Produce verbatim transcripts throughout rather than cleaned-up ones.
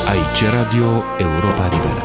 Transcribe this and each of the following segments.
Aici Radio Europa Liberă.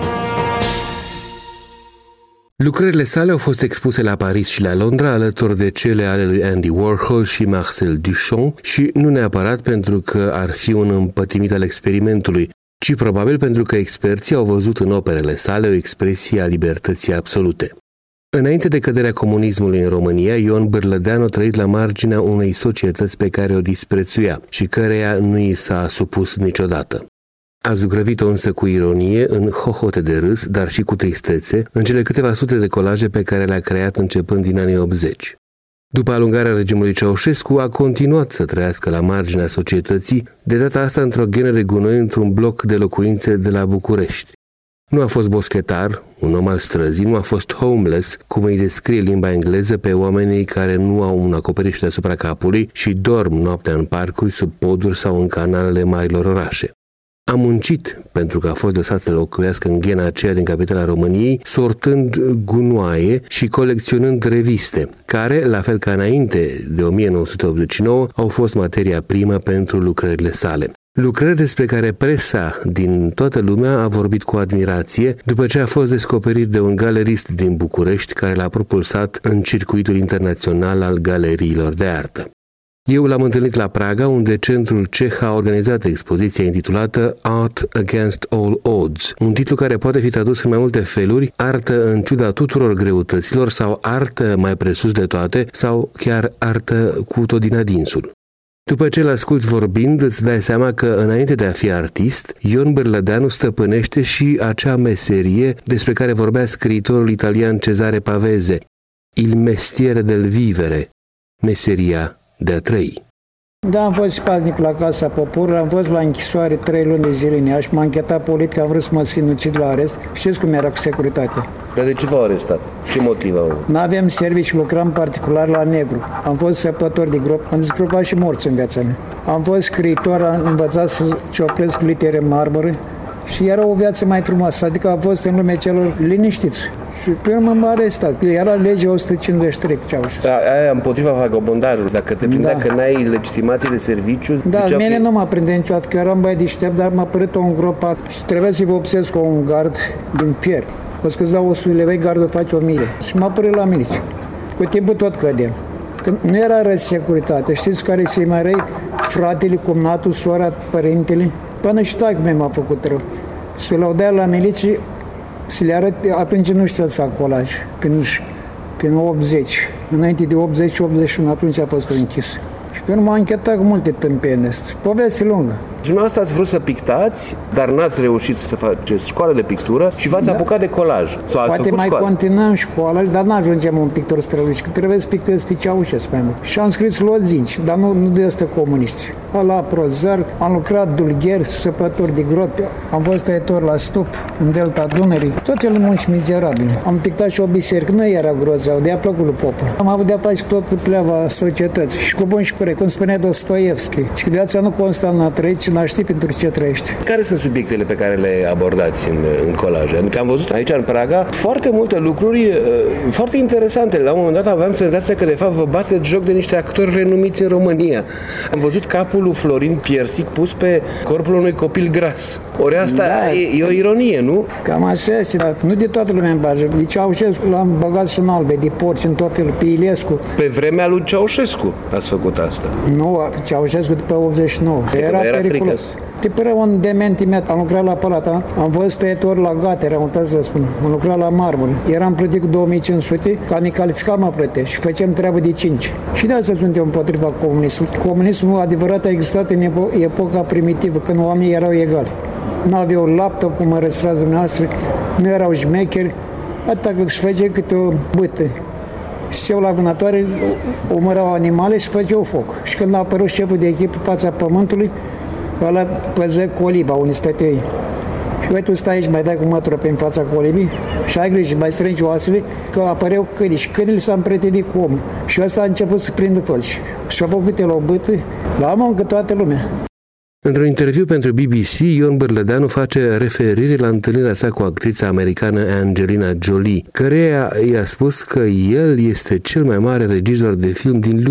Lucrările sale au fost expuse la Paris și la Londra alături de cele ale lui Andy Warhol și Marcel Duchamp și nu neapărat pentru că ar fi un împătimit al experimentului, ci probabil pentru că experții au văzut în operele sale o expresie a libertății absolute. Înainte de căderea comunismului în România, Ion Bârlădeanu a trăit la marginea unei societăți pe care o disprețuia și căreia nu i s-a supus niciodată. A zugrăvit-o însă cu ironie, în hohote de râs, dar și cu tristețe, în cele câteva sute de colaje pe care le-a creat începând din anii optzeci. După alungarea regimului Ceaușescu, a continuat să trăiască la marginea societății, de data asta într-o ghenă de gunoi într-un bloc de locuințe de la București. Nu a fost boschetar, un om al străzii, nu a fost homeless, cum îi descrie limba engleză pe oamenii care nu au un acoperiș deasupra capului și dorm noaptea în parcuri, sub poduri sau în canalele marilor orașe. A muncit pentru că a fost lăsat să locuiască în ghena aceea din capitala României, sortând gunoaie și colecționând reviste, care, la fel ca înainte de o mie nouă sute optzeci și nouă, au fost materia primă pentru lucrările sale. Lucrări despre care presa din toată lumea a vorbit cu admirație după ce a fost descoperit de un galerist din București care l-a propulsat în circuitul internațional al galeriilor de artă. Eu l-am întâlnit la Praga, unde centrul ceh a organizat expoziția intitulată Art Against All Odds, un titlu care poate fi tradus în mai multe feluri: artă în ciuda tuturor greutăților sau artă mai presus de toate sau chiar artă cu tot din adinsul. După ce l-asculți vorbind, îți dai seama că, înainte de a fi artist, Ion Bârlădeanu stăpânește și acea meserie despre care vorbea scriitorul italian Cesare Pavese, il mestiere del vivere, meseria de a trăi. Da, am fost paznic la Casa Poporului, am fost la închisoare trei luni de zile în Iași, m-a închetat politic că a vrut să mă sinucid la arest. Știți cum era cu securitatea? Dar de ce v-au arestat? Ce motiv au? N-aveam servici, lucram particular la negru. Am fost săpător de grop, am desgropat și morți în viața mea. Am fost scriitor, am învățat să cioplesc litere marmură și era o viață mai frumoasă, adică am fost în lumea celor liniștiți. Și pe urmă m-a arestat. Era legea o sută cincizeci și trei cu Ceaușescu. Da, aia împotriva vagabondajului. Dacă te prindea da. că n-ai legitimație de serviciu... Da, mine fi... nu m-a prinde niciodată, că eram băiat deștept, dar m-a părut o îngropat și trebuia să-i vopsesc cu un gard din fier. O să-ți dau o sută lei, gardul face o mie. Și m-a părut la miliție. Cu timpul tot cădem. Când nu era rău securitate, știți care se mai răi? Fratele, cumnatul, sora, părintele. Până și taică mea m-a făcut rău. Se laudea la miliție, să le arăt, atunci nu știa să fac colaj, prin, prin optzeci, înainte de optzeci optzeci și unu, atunci a fost închis. Și pe urmă m-a închetat cu multe tâmpene, poveste lungă. Și dumneavoastră ați vrut să pictați, dar n-ați reușit să faceți școală de pictură și v-ați da. apucat de colaj. Sau ați Poate mai școală? continuăm școala, dar n-ajungem un pictor strălucit, că trebuie să pictez pe Ceaușescu mai mult. Și am scris lozinci, dar nu, nu de ăsta comuniști. La prozar, am lucrat dulgher, săpător de gropi, am fost tăietor la stuf, în delta Dunării, toate le munci mizerabile. Am pictat și o biserică, nu era grozav, de-a plăcut lui Popă. Am avut de-a face tot cu pleava societății și cu bun și corect, cum spunea Dostoevski, și că viața nu constă în a trăi, ci în a ști pentru ce trăiești. Care sunt subiectele pe care le abordați în, în colaje? Adică am văzut aici în Praga foarte multe lucruri uh, foarte interesante. La un moment dat aveam senzația că de fapt vă bateți joc de niște actori renumiți în România. Am văzut capul lui Florin Piersic pus pe corpul unui copil gras. Ori asta da, e, e o ironie, nu? Cam așa este, dar nu de toată lumea în bagă. De Ceaușescu l-am băgat și în albe, de porci, în tot felul, pe Ilescu. Pe vremea lui Ceaușescu ați făcut asta. Nu, Ceaușescu după optzeci și nouă. Era, era periculos. Tipără un dement imediat. Am lucrat la Palata, am fost tăietor la Gatere, am uitat să spun. Am lucrat la Marmură. Eram plătit cu două mii cinci sute, ca ne califica mă plătește și făceam treabă de cinci. Și de asta suntem împotriva comunismului. Comunismul adevărat a existat în epo- epoca primitivă, când oamenii erau egali. Nu aveau laptop, cum mă răstrați dumneavoastră, nu erau șmecheri, atâta că își făcea câte o bâtă. Știau la vânătoare, omorau animale și făceau foc. Și când a apărut șeful de echipă fața pământului, ăla păză coliba unde stătea ei. Și uite, tu stai aici, mai dai cu mătură pe în fața colibii și ai grijă, mai strângi oasele, că apăreau câini și câinile s-a împrietenit cu omul. Și ăsta a început să prindă fălci. Și a făcut el o bâtă, la muncă toată lumea. Într-un interviu pentru B B C, Ion Bârlădeanu face referire la întâlnirea sa cu actrița americană Angelina Jolie, căreia i-a spus că el este cel mai mare regizor de film din lume.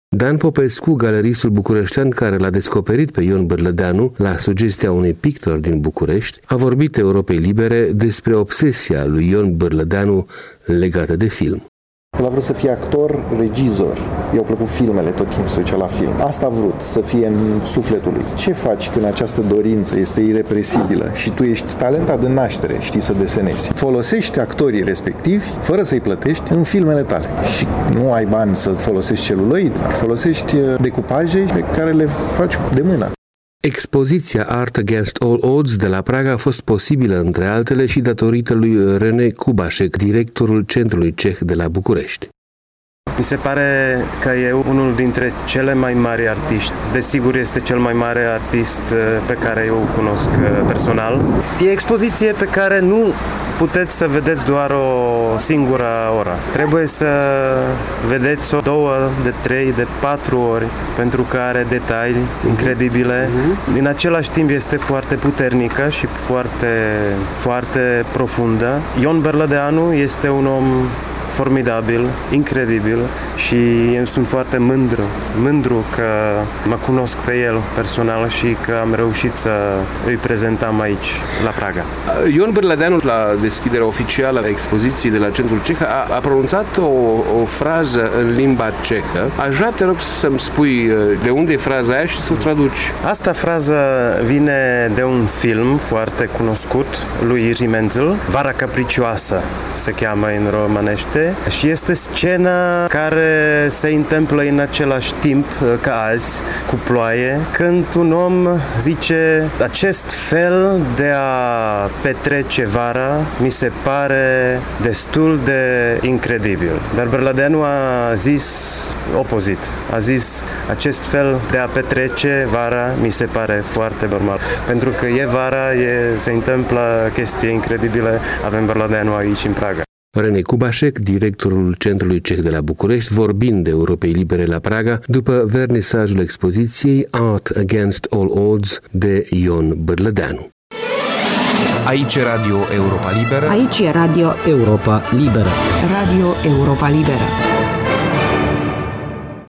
Dan Popescu, galeristul bucureștean care l-a descoperit pe Ion Bărlădeanu la sugestia unui pictor din București, a vorbit Europei Libere despre obsesia lui Ion Bărlădeanu legată de film. El a vrut să fie actor, regizor. I-au plăcut filmele, tot timpul se ducea la film. Asta a vrut, să fie în sufletul lui. Ce faci când această dorință este irepresibilă și tu ești talentat de naștere, știi să desenezi? Folosești actorii respectivi, fără să-i plătești, în filmele tale. Și nu ai bani să folosești celuloid, folosești decupaje pe care le faci de mână. Expoziția Art Against All Odds de la Praga a fost posibilă, între altele, și datorită lui René Kubášek, directorul Centrului Ceh de la București. Mi se pare că e unul dintre cele mai mari artiști. Desigur, este cel mai mare artist pe care eu îl cunosc personal. E expoziție pe care nu puteți să vedeți doar o singură oră. Trebuie să vedeți-o două, de trei, de patru ori, pentru că are detalii incredibile. În același timp este foarte puternică și foarte, foarte profundă. Ion Bărlădeanu este un om formidabil, incredibil și eu sunt foarte mândru, mândru că mă cunosc pe el personal și că am reușit să îi prezentăm aici, la Praga. Ion Bărlădeanu, la deschiderea oficială a expoziției de la Centrul Ceh, a, a pronunțat o, o frază în limba cehă. Aș vrea, te rog, să-mi spui de unde e fraza aia și să o traduci. Asta frază vine de un film foarte cunoscut, lui Jiří Menzel, Vara capricioasă se cheamă în românește, și este scena care se întâmplă în același timp ca azi, cu ploaie, când un om zice: acest fel de a petrece vara mi se pare destul de incredibil. Dar Bărlădeanu a zis opozit. A zis: acest fel de a petrece vara mi se pare foarte normal. Pentru că e vara, e, se întâmplă chestii incredibile. Avem Bărlădeanu aici în Praga. René Kubášek, directorul Centrului Ceh de la București, vorbind de Europei Libere la Praga după vernisajul expoziției Art Against All Odds de Ion Bărlădeanu. Aici e Radio Europa Liberă. Aici e Radio Europa Liberă. Radio Europa Liberă.